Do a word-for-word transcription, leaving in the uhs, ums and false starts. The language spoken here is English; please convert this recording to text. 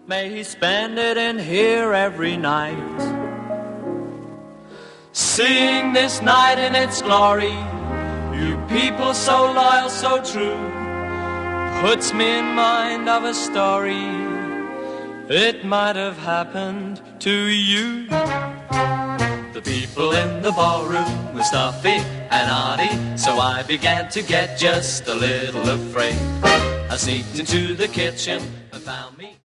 May he spend it in here every night. Sing this night in its glory, you people so loyal, so true. Puts me in mind of a story, it might have happened to you. The people in the ballroom were stuffy and arty, so I began to get just a little afraid. I sneaked into the kitchen and found me